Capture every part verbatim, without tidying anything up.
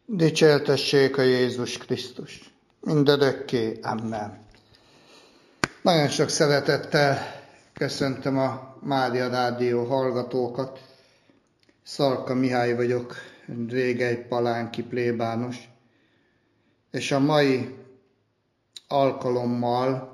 Dicsértessék a Jézus Krisztus. Mindörökké. Amen. Nagyon sok szeretettel köszöntöm a Mária Rádió hallgatókat. Szarka Mihály vagyok, régei palánki plébános. És a mai alkalommal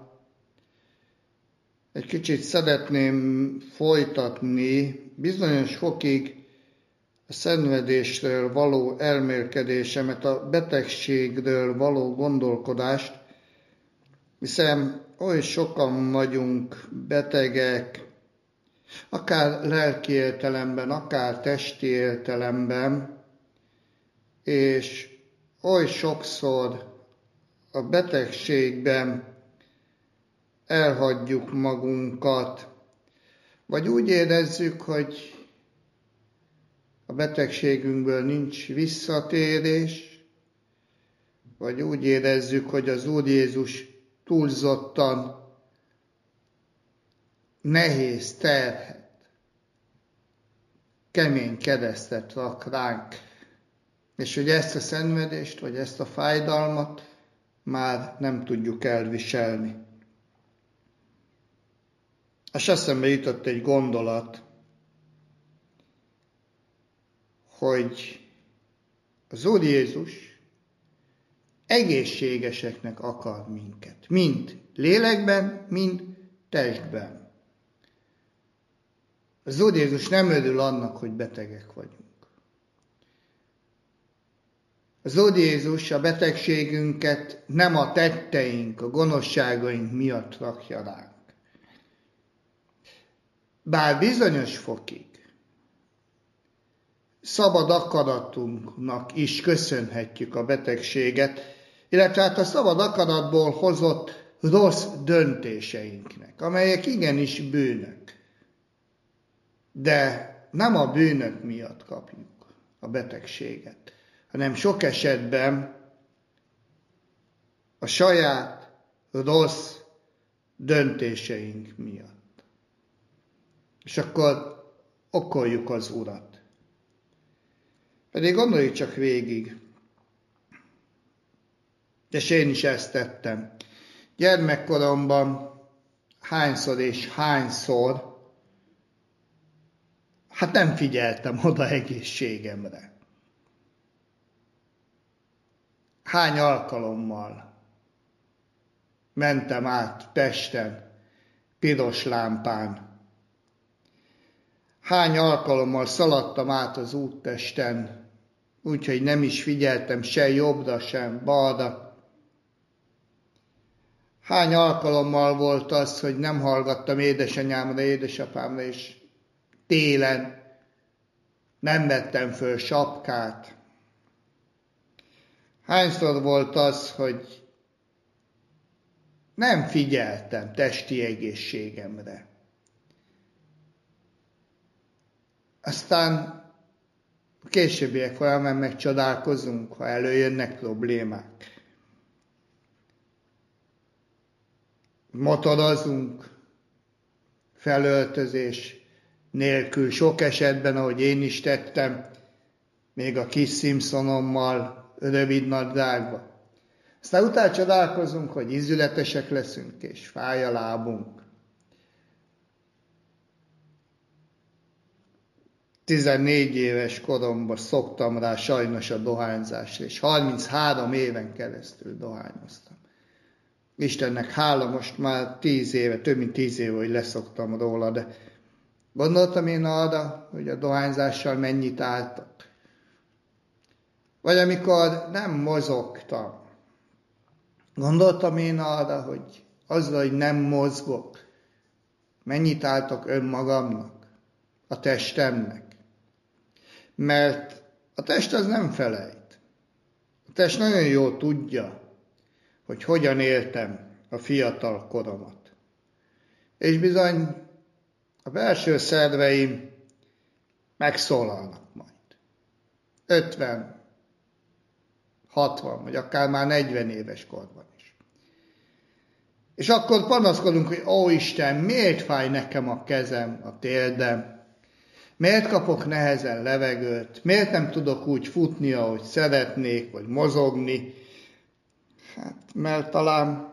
egy kicsit szeretném folytatni bizonyos fokig a szenvedésről való elmélkedésemet, a betegségről való gondolkodást, hiszen oly sokan vagyunk betegek, akár lelki értelemben, akár testi értelemben, és oly sokszor a betegségben elhagyjuk magunkat, vagy úgy érezzük, hogy a betegségünkből nincs visszatérés, vagy úgy érezzük, hogy az Úr Jézus túlzottan nehéz terhet, kemény keresztet rak ránk, és hogy ezt a szenvedést, vagy ezt a fájdalmat már nem tudjuk elviselni. És eszembe jutott egy gondolat, hogy az Úr Jézus egészségeseknek akar minket, mind lélekben, mind testben. Az Úr Jézus nem örül annak, hogy betegek vagyunk. Az Úr Jézus a betegségünket nem a tetteink, a gonoszságaink miatt rakja ránk. Bár bizonyos fokig szabad akaratunknak is köszönhetjük a betegséget, illetve hát a szabad akaratból hozott rossz döntéseinknek, amelyek igenis bűnök. De nem a bűnök miatt kapjuk a betegséget, hanem sok esetben a saját rossz döntéseink miatt. És akkor okoljuk az Urat. Pedig gondoljuk csak végig, és én is ezt tettem. Gyermekkoromban hányszor és hányszor, hát nem figyeltem oda egészségemre. Hány alkalommal mentem át Pesten piros lámpán. Hány alkalommal szaladtam át az úttesten, úgyhogy nem is figyeltem se jobbra, sem balra. Hány alkalommal volt az, hogy nem hallgattam édesanyámra, édesapámra, és télen nem vettem föl sapkát. Hányszor volt az, hogy nem figyeltem testi egészségemre. Aztán a későbbiek folyamán megcsodálkozunk, ha előjönnek problémák. Motorozunk, felöltözés nélkül, sok esetben, ahogy én is tettem, még a kis Simpsonommal, rövid nadrágba. Aztán utána csodálkozunk, hogy ízületesek leszünk, és fáj a lábunk. tizennégy éves koromban szoktam rá sajnos a dohányzásra, és harminchárom éven keresztül dohányoztam. Istennek hála, most már tíz éve, több mint tíz éve, hogy leszoktam róla, de gondoltam én arra, hogy a dohányzással mennyit álltak. Vagy amikor nem mozogtam, gondoltam én arra, hogy azzal, hogy nem mozgok, mennyit álltok önmagamnak, a testemnek. Mert a test az nem felejt. A test nagyon jól tudja, hogy hogyan éltem a fiatal koromat. És bizony a belső szerveim megszólalnak majd. ötven, hatvan, vagy akár már negyven éves korban is. És akkor panaszkodunk, hogy ó Isten, miért fáj nekem a kezem, a térdem, Miért kapok nehezen levegőt? Miért nem tudok úgy futni, ahogy szeretnék, vagy mozogni? Hát, mert talán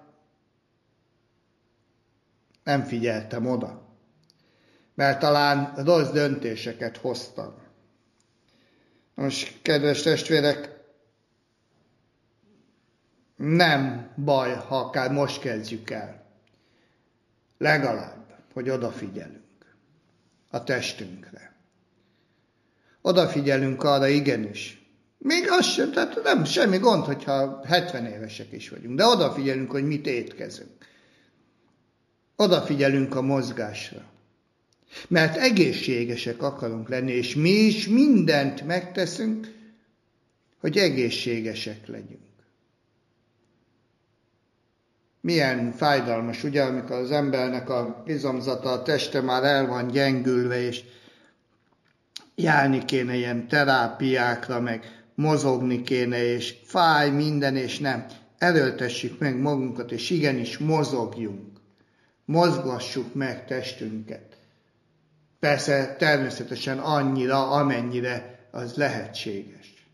nem figyeltem oda. Mert talán rossz döntéseket hoztam. Most, kedves testvérek, nem baj, ha akár most kezdjük el. Legalább, hogy odafigyelünk a testünkre. Odafigyelünk arra igenis. Még az sem, tehát nem semmi gond, hogyha hetven évesek is vagyunk, de odafigyelünk, hogy mit étkezünk. Odafigyelünk a mozgásra. Mert egészségesek akarunk lenni, és mi is mindent megteszünk, hogy egészségesek legyünk. Milyen fájdalmas, ugye, amikor az embernek a izomzata, a teste már el van gyengülve, és járni kéne ilyen terápiákra, meg mozogni kéne, és fáj minden, és nem. Erőltessük meg magunkat, és igenis mozogjunk. Mozgassuk meg testünket. Persze természetesen annyira, amennyire az lehetséges.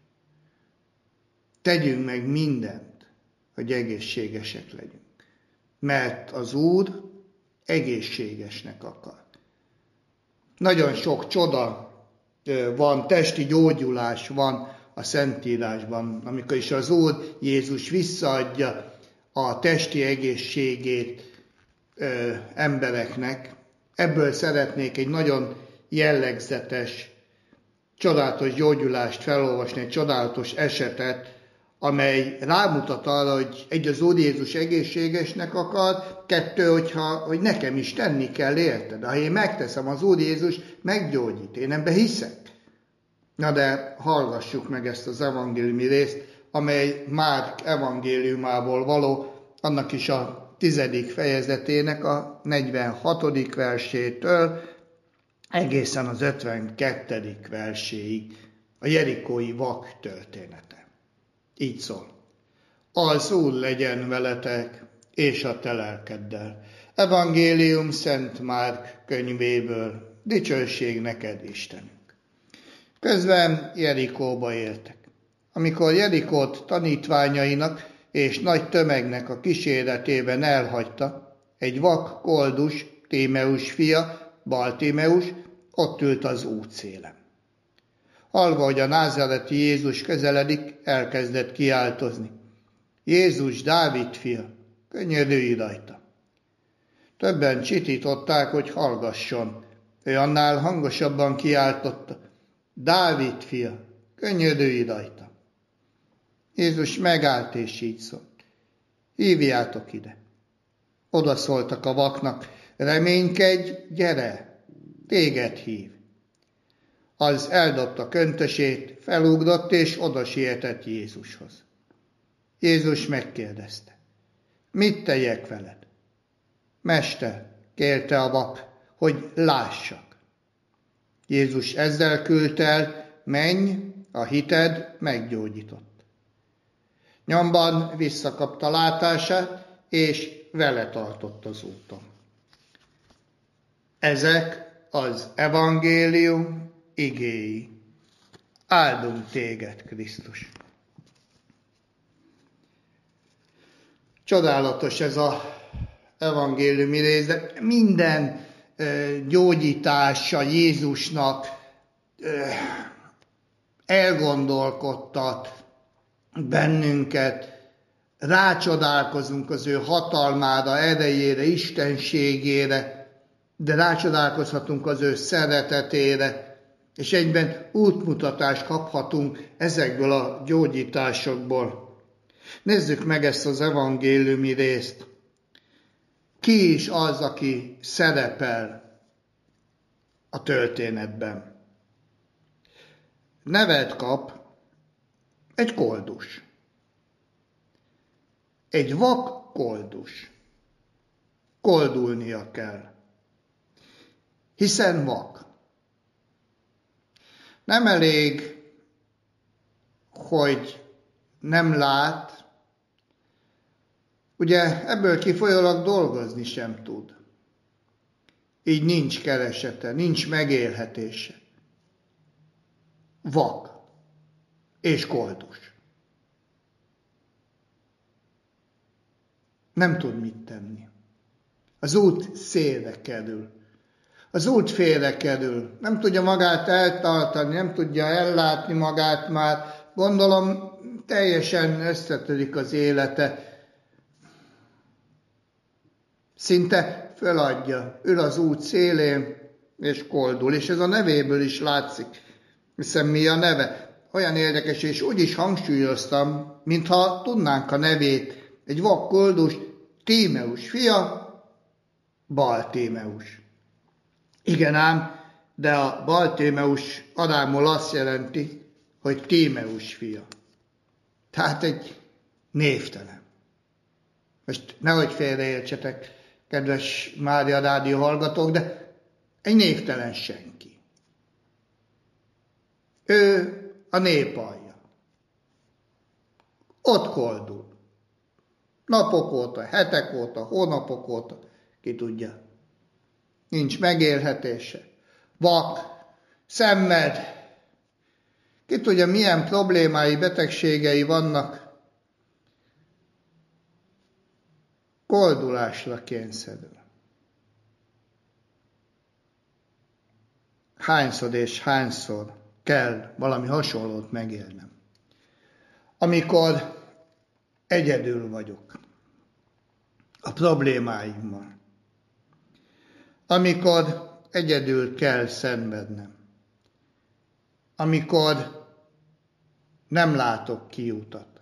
Tegyünk meg mindent, hogy egészségesek legyünk. Mert az Úr egészségesnek akar. Nagyon sok csoda van, testi gyógyulás van a Szentírásban, amikor is az Úr Jézus visszaadja a testi egészségét ö, embereknek. Ebből szeretnék egy nagyon jellegzetes, csodálatos gyógyulást felolvasni, egy csodálatos esetet, amely rámutat arra, hogy egy, az Úr Jézus egészségesnek akar, kettő, hogyha, hogy nekem is tenni kell, érted? Ha én megteszem, az Úr Jézus meggyógyít, én ebbe hiszek. Na de hallgassuk meg ezt az evangéliumi részt, amely Márk evangéliumából való, annak is a tizedik fejezetének a negyvenhatodik versétől egészen az ötvenkettedik verséig, a jerikói vak története. Így szól. Az Úr legyen veletek, és a te lelkeddel. Evangélium Szent Márk könyvéből. Dicsőség neked, Istenünk. Közben Jerikóba éltek. Amikor Jerikót tanítványainak és nagy tömegnek a kíséretében elhagyta, egy vak koldus, Tímeus fia, Bartimeus, ott ült az útszélen. Hallva, hogy a názáreti Jézus közeledik, elkezdett kiáltozni. Jézus, Dávid fia, könyörülj rajta. Többen csitították, hogy hallgasson. Ő annál hangosabban kiáltotta. Dávid fia, könyörülj rajta. Jézus megállt és így szólt. Hívjátok ide. Oda szóltak a vaknak. Reménykedj, gyere, téged hív. Az eldobta köntösét, felugrott és oda sietett Jézushoz. Jézus megkérdezte. Mit tegyek veled? Mester, kérte a vak, hogy lássak. Jézus ezzel küldte el, menj, a hited meggyógyított. Nyomban visszakapta látását, és vele tartott az úton. Ezek az evangélium igéi. Áldunk téged, Krisztus! Csodálatos ez az evangéliumi rész, de minden ö, gyógyítása Jézusnak ö, elgondolkodtat bennünket, rácsodálkozunk az ő hatalmára, erejére, istenségére, de rácsodálkozhatunk az ő szeretetére, és egyben útmutatást kaphatunk ezekből a gyógyításokból. Nézzük meg ezt az evangéliumi részt. Ki is az, aki szerepel a történetben? Nevet kap egy koldus. Egy vak koldus. Koldulnia kell. Hiszen vak. Nem elég, hogy nem lát, ugye ebből kifolyólag dolgozni sem tud. Így nincs keresete, nincs megélhetése. vak és koldus. Nem tud mit tenni. Az út szélre kerül. Az út félre kerül. Nem tudja magát eltartani, nem tudja ellátni magát már. Gondolom, teljesen összetörik az élete. Szinte föladja. Ül az út szélén, és koldul. És ez a nevéből is látszik. Hiszen mi a neve? Olyan érdekes, és úgy is hangsúlyoztam, mintha tudnánk a nevét. Egy vak koldus, Tímeus fia, Bartémeus. Igen ám, de a Bartémeus arámul azt jelenti, hogy Tímeus fia. Tehát egy névtelen. Most nehogy félreértsetek, kedves Mária Rádió hallgatók, de egy névtelen senki. Ő a nép alja. Ott koldul. Napok óta, hetek óta, hónapok óta, ki tudja. Nincs megélhetése. Vak, szenved. Ki tudja, milyen problémái, betegségei vannak. Koldulásra kényszerül. Hányszor és hányszor kell valami hasonlót megélnem. Amikor egyedül vagyok a problémáimmal. Amikor egyedül kell szenvednem. Amikor nem látok kiutat.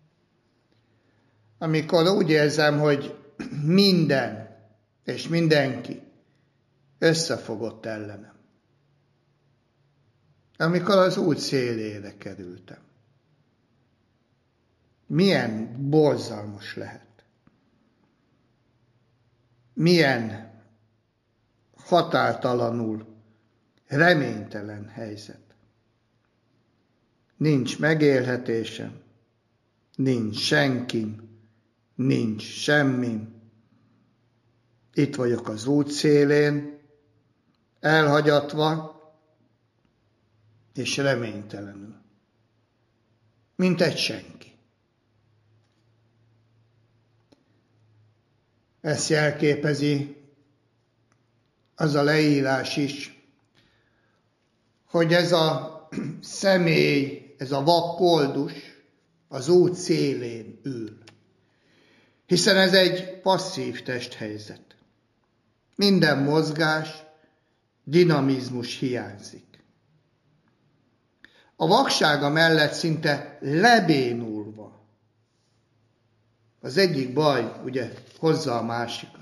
Amikor úgy érzem, hogy minden és mindenki összefogott ellenem. Amikor az út szélére kerültem. Milyen borzalmas lehet. Milyen határtalanul reménytelen helyzet. Nincs megélhetésem, nincs senkim, nincs semmim. Itt vagyok az út szélén, elhagyatva és reménytelenül. Mint egy senki. Ezt jelképezi az a leírás is, hogy ez a személy, ez a vak koldus az út szélén ül. Hiszen ez egy passzív testhelyzet. Minden mozgás, dinamizmus hiányzik. A vaksága mellett szinte lebénulva. Az egyik baj, ugye, hozza a másikat.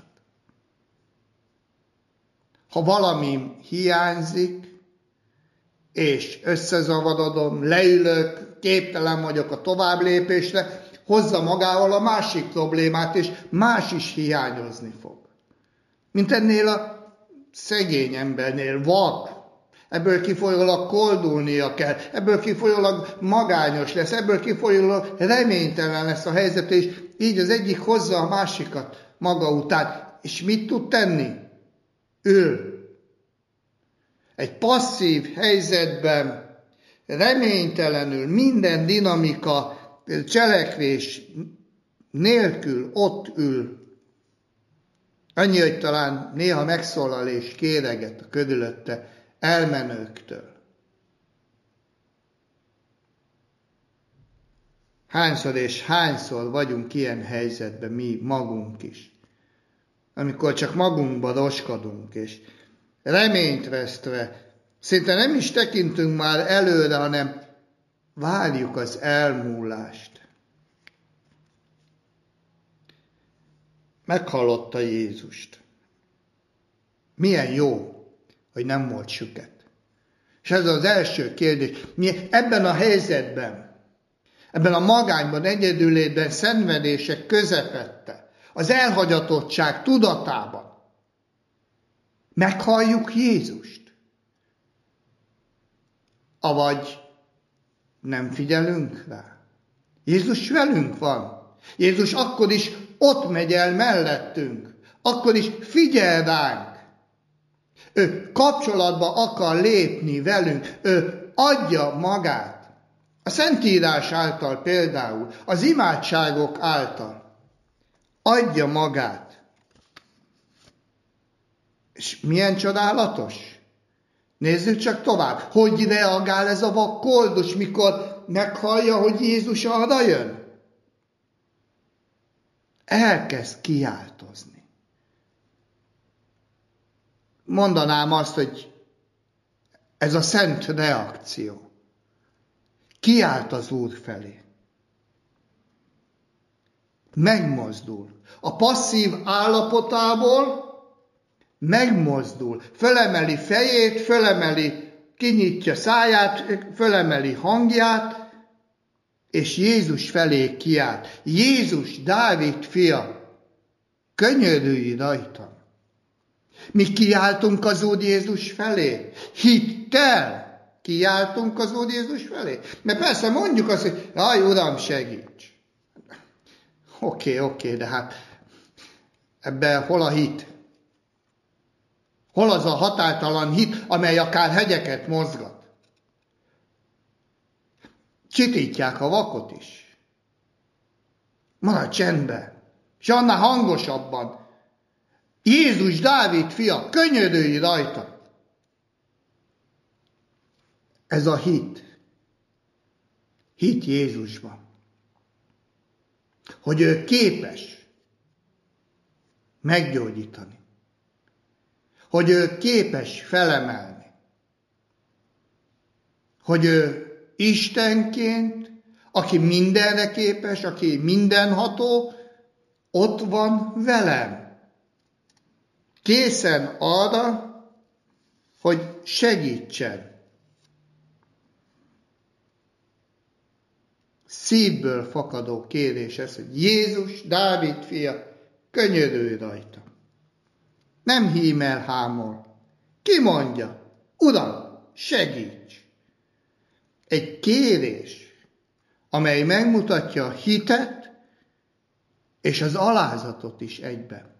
Ha valami hiányzik, és összezavarodom, leülök, képtelen vagyok a továbblépésre, hozza magával a másik problémát, és más is hiányozni fog. Mint ennél a szegény embernél, vak, ebből kifolyólag koldulnia kell, ebből kifolyólag magányos lesz, ebből kifolyólag reménytelen lesz a helyzet, és így az egyik hozza a másikat maga után. És mit tud tenni? Ül. Egy passzív helyzetben reménytelenül, minden dinamika, cselekvés nélkül ott ül. Annyi, hogy talán néha megszólal és kéreget a körülötte elmenőktől. Hányszor és hányszor vagyunk ilyen helyzetben mi magunk is. Amikor csak magunkba roskadunk, és reményt vesztve, szinte nem is tekintünk már előre, hanem várjuk az elmúlást. Meghallotta Jézust. Milyen jó, hogy nem volt süket. És ez az első kérdés. Mi ebben a helyzetben, ebben a magányban, egyedülétben, szenvedések közepette, az elhagyatottság tudatában meghalljuk Jézust? Avagy nem figyelünk rá? Jézus velünk van. Jézus akkor is ott megy el mellettünk. Akkor is figyel ránk. Ő kapcsolatba akar lépni velünk. Ő adja magát. A Szentírás által például, az imádságok által adja magát. És milyen csodálatos? Nézzük csak tovább. Hogy reagál ez a vak koldus, mikor meghallja, hogy Jézus arra jön? Elkezd kiáltozni. Mondanám azt, hogy ez a szent reakció. Kiált az Úr felé. Megmozdul. A passzív állapotából megmozdul. Fölemeli fejét, fölemeli, kinyitja száját, fölemeli hangját, és Jézus felé kiált. Jézus, Dávid fia, könyörülj rajtam. Mi kiáltunk az Úr Jézus felé. Hittel kiáltunk az Úr Jézus felé. Mert persze mondjuk azt, hogy jaj, Uram, segíts. Oké, okay, oké, okay, de hát ebben hol a hit? Hol az a határtalan hit, amely akár hegyeket mozgat? Csitítják a vakot is. Maradj csendben. És annál hangosabban. Jézus, Dávid fia, könyörülj rajta. Ez a hit. Hit Jézusban. Hogy ő képes meggyógyítani. Hogy ő képes felemelni. Hogy ő Istenként, aki mindenre képes, aki mindenható, ott van velem. Készen arra, hogy segítsen. Szívből fakadó kérés ez, hogy Jézus, Dávid fia, könyörülj rajta. Nem hímel hámol. Ki mondja? Uram, segíts! Egy kérés, amely megmutatja a hitet és az alázatot is egyben.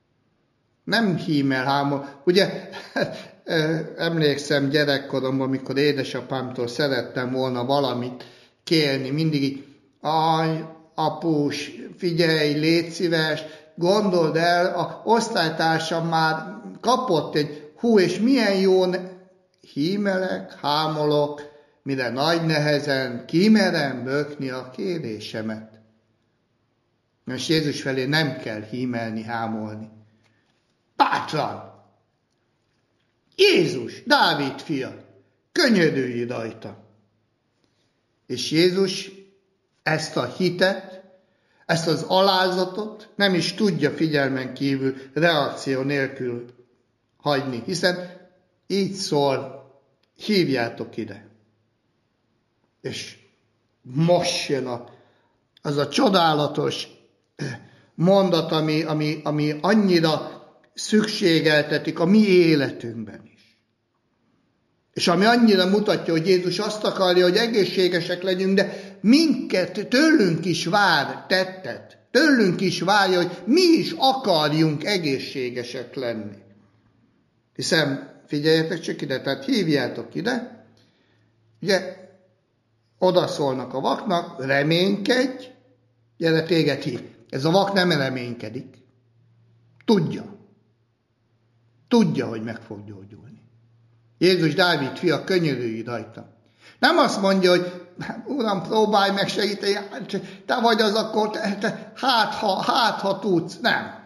Nem hímel hámol. Ugye, emlékszem gyerekkoromban, amikor édesapámtól szerettem volna valamit kérni, mindig így, aj, apus, figyelj, légy szíves, gondold el, a osztálytársam már kapott egy, hú, és milyen jó, hímelek, hámolok, mire nagy nehezen kimerem bökni a kérésemet. Most Jézus felé nem kell hímelni, hámolni. Bátran! Jézus, Dávid fia, könyörülj rajta. És Jézus ezt a hitet, ezt az alázatot nem is tudja figyelmen kívül, reakció nélkül hagyni, hiszen így szól, hívjátok ide. És most jön a, az a csodálatos mondat, ami, ami, ami annyira szükségeltetik a mi életünkben is. És ami annyira mutatja, hogy Jézus azt akarja, hogy egészségesek legyünk, de minket, tőlünk is vár tettet. Tőlünk is várja, hogy mi is akarjunk egészségesek lenni. Hiszen, figyeljetek csak ide, tehát hívjátok ide, ugye, oda szólnak a vaknak, reménykedj, gyere, téged hív. Ez a vak nem reménykedik. Tudja. Tudja, hogy meg fog gyógyulni. Jézus, Dávid fia, könyörülj rajta. Nem azt mondja, hogy Uram, próbálj meg segíteni, te vagy az akkor, te, te, hát, ha, hát ha tudsz. Nem.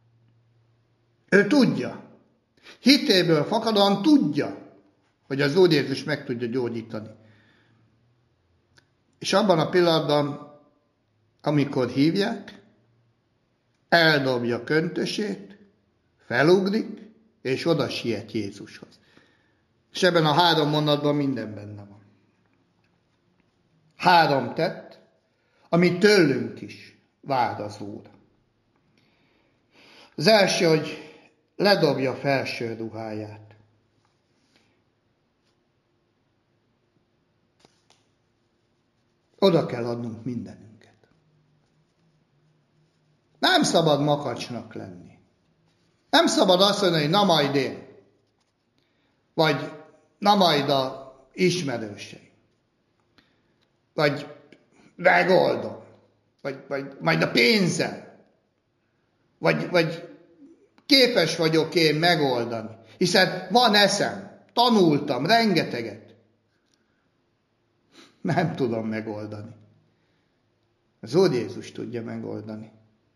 Ő tudja. Hitéből fakadóan tudja, hogy az Úr Jézus meg tudja gyógyítani. És abban a pillanatban, amikor hívják, eldobja köntösét, felugrik, és oda siet Jézushoz. És ebben a három mondatban minden benne van. Három tett, ami tőlünk is vár az Úr. Az első, hogy ledobja felső ruháját. Oda kell adnunk mindenünket. Nem szabad makacsnak lenni. Nem szabad azt mondani, hogy na majd én. Vagy na majd a ismerőseim. Vagy megoldom. Vagy, vagy majd a pénzzel. Vagy, vagy képes vagyok én megoldani. Hiszen van eszem. Tanultam rengeteget. Nem tudom megoldani. Az Úr Jézus tudja megoldani.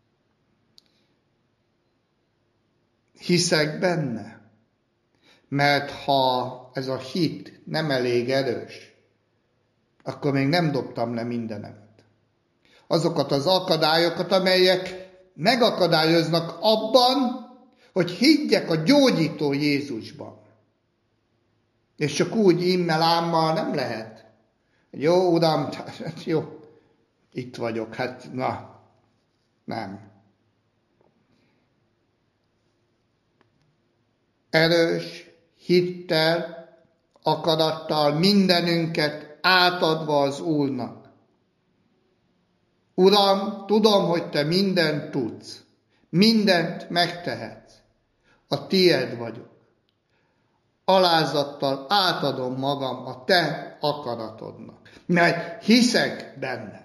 Hiszek benne. Mert ha ez a hit nem elég erős, akkor még nem dobtam le mindenemet. Azokat az akadályokat, amelyek megakadályoznak abban, hogy higgyek a gyógyító Jézusban. És csak úgy immel ámmal nem lehet. Jó, Uram, jó, itt vagyok, hát na, nem. Erős hittel, akarattal mindenünket átadva az Úrnak. Uram, tudom, hogy Te mindent tudsz, mindent megtehetsz. A Tied vagyok. Alázattal átadom magam a Te akaratodnak, mert hiszek benned.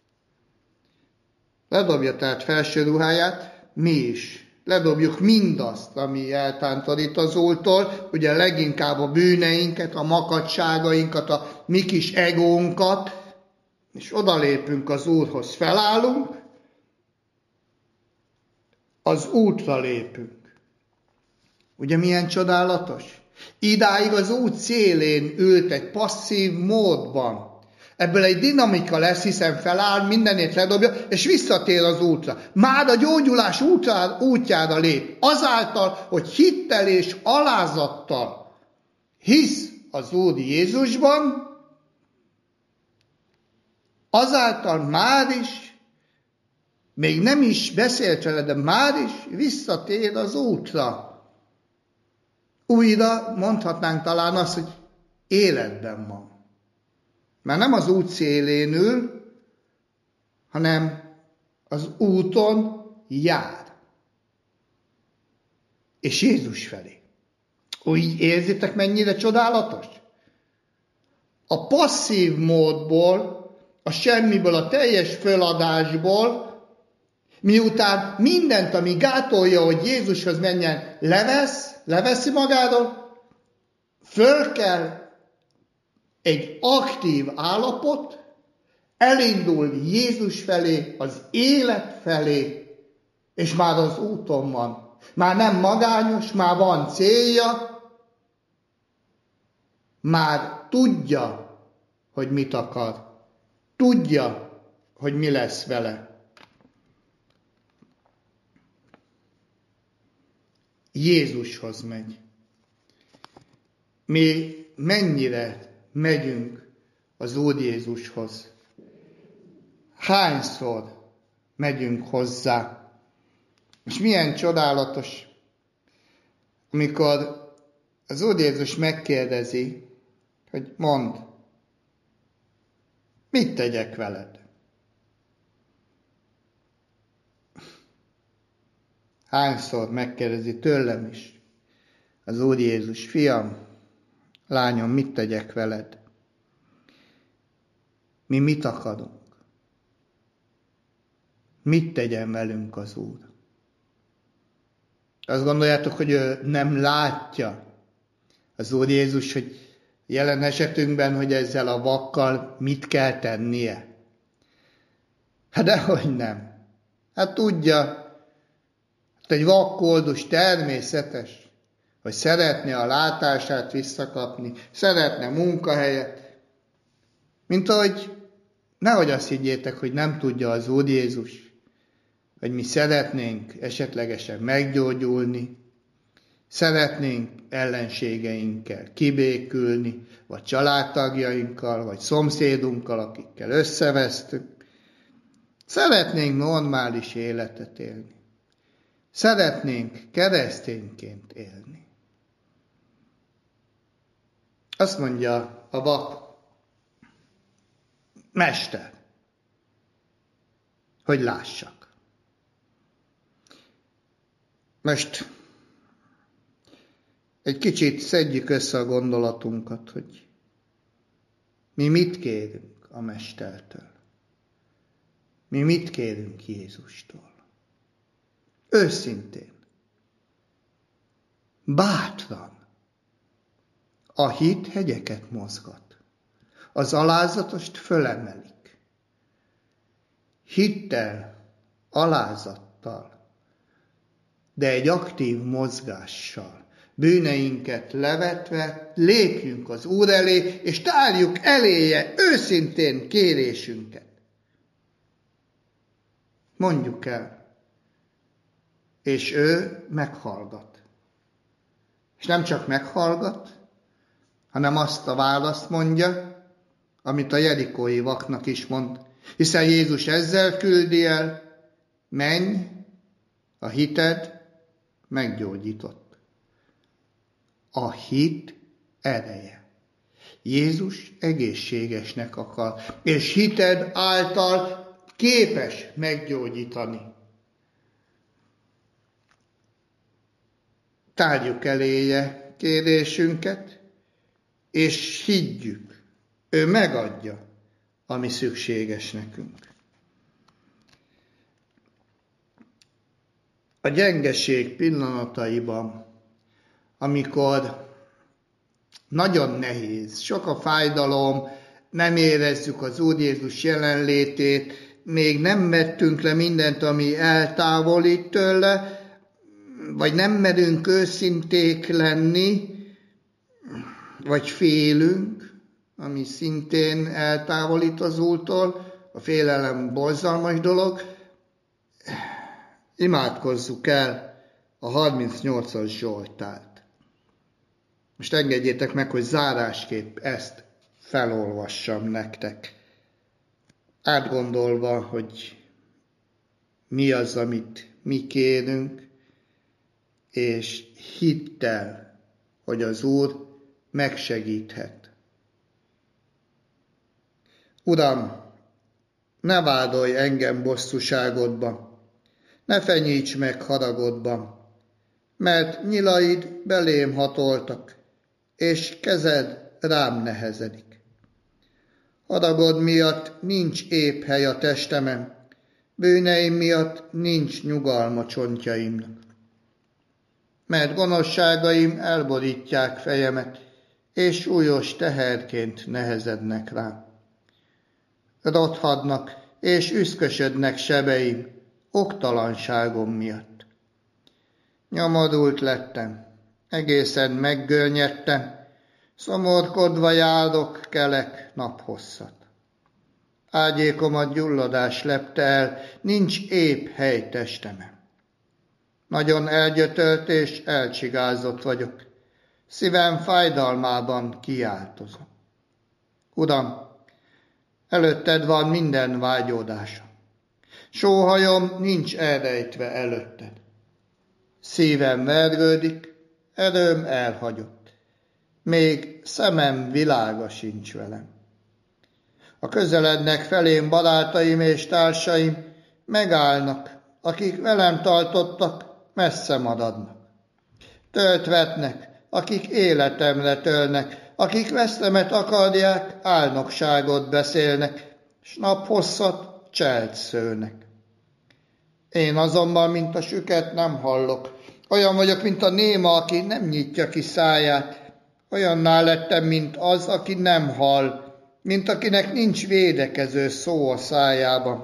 Ledobja tehát felső ruháját, mi is. Ledobjuk mindazt, ami eltántorít az Úrtól, ugye leginkább a bűneinket, a makadságainkat, a mi kis egónkat, és odalépünk az Úrhoz, felállunk, az útra lépünk. Ugye milyen csodálatos? Idáig az út szélén ült egy passzív módban. Ebből egy dinamika lesz, hiszen feláll, mindenét ledobja, és visszatér az útra. Már a gyógyulás útjára, útjára lép. Azáltal, hogy hittel és alázattal hisz az Úr Jézusban, azáltal már is, még nem is beszélt vele, de már is visszatér az útra. Újra mondhatnánk talán azt, hogy életben van. Már nem az út szélén ül, hanem az úton jár. És Jézus felé. Úgy érzitek, mennyire csodálatos? A passzív módból, a semmiből, a teljes föladásból, miután mindent, ami gátolja, hogy Jézushoz menjen, levesz, leveszi magáról, föl kell egy aktív állapot, elindul Jézus felé, az élet felé, és már az úton van. Már nem magányos, már van célja, már tudja, hogy mit akar. Tudja, hogy mi lesz vele. Jézushoz megy. Mi mennyire megyünk az Úr Jézushoz? Hányszor megyünk hozzá? És milyen csodálatos, amikor az Úr Jézus megkérdezi, hogy mondd, mit tegyek veled? Hányszor megkérdezi tőlem is az Úr Jézus, fiam, lányom, mit tegyek veled? Mi mit akarunk? Mit tegyen velünk az Úr? Azt gondoljátok, hogy ő nem látja az Úr Jézus, hogy jelen esetünkben, hogy ezzel a vakkal mit kell tennie? Hát dehogy nem. Hát tudja, hát egy vakkoldus természetes, hogy szeretné a látását visszakapni, szeretne munkahelyet, mint ahogy nehogy azt higgyétek, hogy nem tudja az Úr Jézus, hogy mi szeretnénk esetlegesen meggyógyulni, szeretnénk ellenségeinkkel kibékülni, vagy családtagjainkkal, vagy szomszédunkkal, akikkel összevesztünk. Szeretnénk normális életet élni. Szeretnénk keresztényként élni. Azt mondja a vak, mester, hogy lássak. Most egy kicsit szedjük össze a gondolatunkat, hogy Mi mit kérünk a Mestertől? Mi mit kérünk Jézustól? Őszintén. Bátran. A hit hegyeket mozgat. Az alázatost fölemelik. Hittel, alázattal, de egy aktív mozgással, bűneinket levetve lépjünk az Úr elé, és tárjuk eléje őszintén kérésünket. Mondjuk el, és ő meghallgat. És nem csak meghallgat, hanem azt a választ mondja, amit a jerikói vaknak is mond. Hiszen Jézus ezzel küldi el, menj, a hited meggyógyított. A hit ereje. Jézus egészségesnek akar, és hited által képes meggyógyítani. Tárjuk eléje kérésünket, és higgyük, ő megadja, ami szükséges nekünk. A gyengeség pillanataiban, amikor nagyon nehéz, sok a fájdalom, nem érezzük az Úr Jézus jelenlétét, még nem vettünk le mindent, ami eltávolít tőle, vagy nem merünk őszinték lenni, vagy félünk, ami szintén eltávolít az Úrtól, a félelem borzalmas dolog, imádkozzuk el a harmincnyolcas Zsoltárt. Most engedjétek meg, hogy zárásképp ezt felolvassam nektek. Átgondolva, hogy mi az, amit mi kérünk, és hittel, hogy az Úr megsegíthet. Uram, ne vádolj engem bosszúságodba, ne fenyíts meg haragodba, mert nyilaid belém hatoltak, és kezed rám nehezedik. Haragod miatt nincs épp hely a testemen, bűneim miatt nincs nyugalma csontjaimnak. Mert gonoszságaim elborítják fejemet, és súlyos teherként nehezednek rám. Rothadnak és üszkösödnek sebeim, oktalanságom miatt. Nyomorult lettem, egészen meggörnyedtem, szomorkodva járok, kelek naphosszat. Ágyékomat gyulladás lepte el, nincs épp hely testemen. Nagyon elgyötölt és elcsigázott vagyok, szívem fájdalmában kiáltozom. Uram, előtted van minden vágyódásom, sóhajom nincs elrejtve előtted. Szívem vergődik, erőm elhagyott, még szemem világa sincs velem. A közelednek felém barátaim és társaim, megállnak, akik velem tartottak, messze maradnak. Tölt vetnek, akik életemre törnek, akik vesztemet akarják, álnokságot beszélnek, s naphosszat cselt szőnek. Én azonban, mint a süket, nem hallok. Olyan vagyok, mint a néma, aki nem nyitja ki száját. Olyanná lettem, mint az, aki nem hall, mint akinek nincs védekező szó a szájában.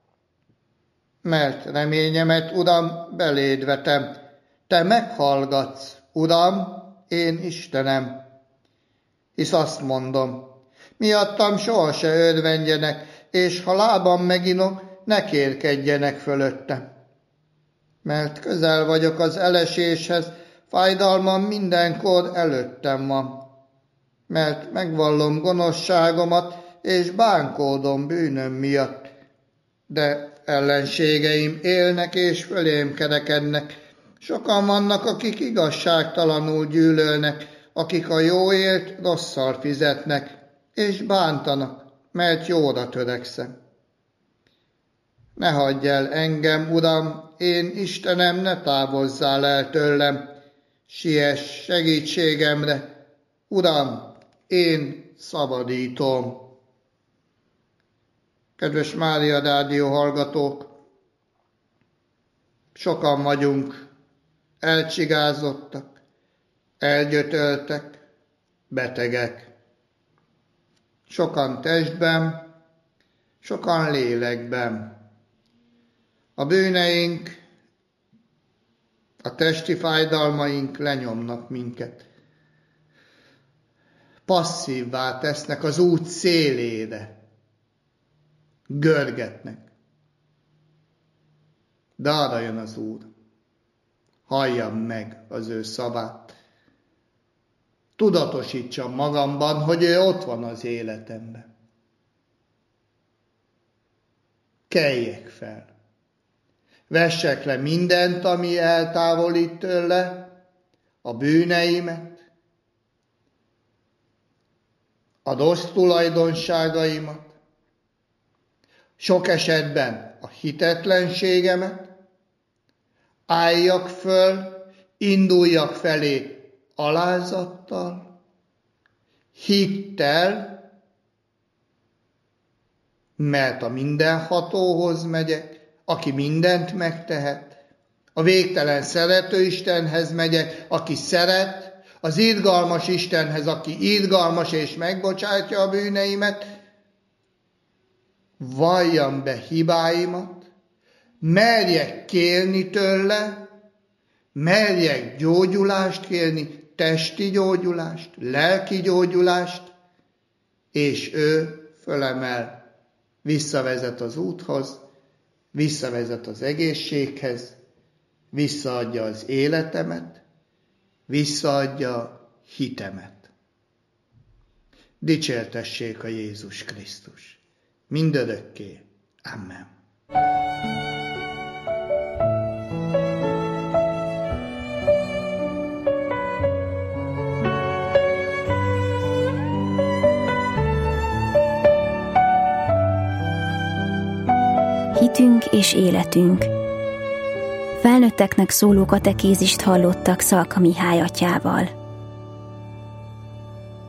Mert reményemet, Uram, beléd vetem. Te meghallgatsz, Uram, én Istenem. Hisz azt mondom, miattam soha se örvendjenek, és ha lábam meginom, ne kérkedjenek fölöttem. Mert közel vagyok az eleséshez, fájdalmam mindenkor előttem van. Mert megvallom gonoszságomat, és bánkódom bűnöm miatt. De ellenségeim élnek és fölém kerekednek. Sokan vannak, akik igazságtalanul gyűlölnek, akik a jóért rosszal fizetnek, és bántanak, mert jóra törekszem. Ne hagyj el engem, Uram, én Istenem, ne távozzál el tőlem, siess segítségemre, Uram, én szabadítom. Kedves Mária Rádió hallgatók, sokan vagyunk elcsigázottak, elgyötöltek, betegek. Sokan testben, sokan lélekben. A bűneink, a testi fájdalmaink lenyomnak minket. Passzívvá tesznek az út szélére. Görgetnek. De arra jön az Úr. Halljam meg az ő szavát. Tudatosítsam magamban, hogy ő ott van az életemben. Keljek fel. Vessek le mindent, ami eltávolít tőle, a bűneimet, a rossz tulajdonságaimat, sok esetben a hitetlenségemet, álljak föl, induljak felé alázattal, hittel, mert a mindenhatóhoz megyek, aki mindent megtehet, a végtelen szerető Istenhez megyek, aki szeret, az irgalmas Istenhez, aki irgalmas és megbocsátja a bűneimet, valljam be hibáimat, merjek kérni tőle, merjek gyógyulást kérni, testi gyógyulást, lelki gyógyulást, és ő fölemel, visszavezet az úthoz, visszavezet az egészséghez, visszaadja az életemet, visszaadja hitemet. Dicsértessék a Jézus Krisztus. Mindörökké. Amen. Hitünk és életünk. Felnőtteknek szóló katekézist hallottak Szalka Mihály atyával.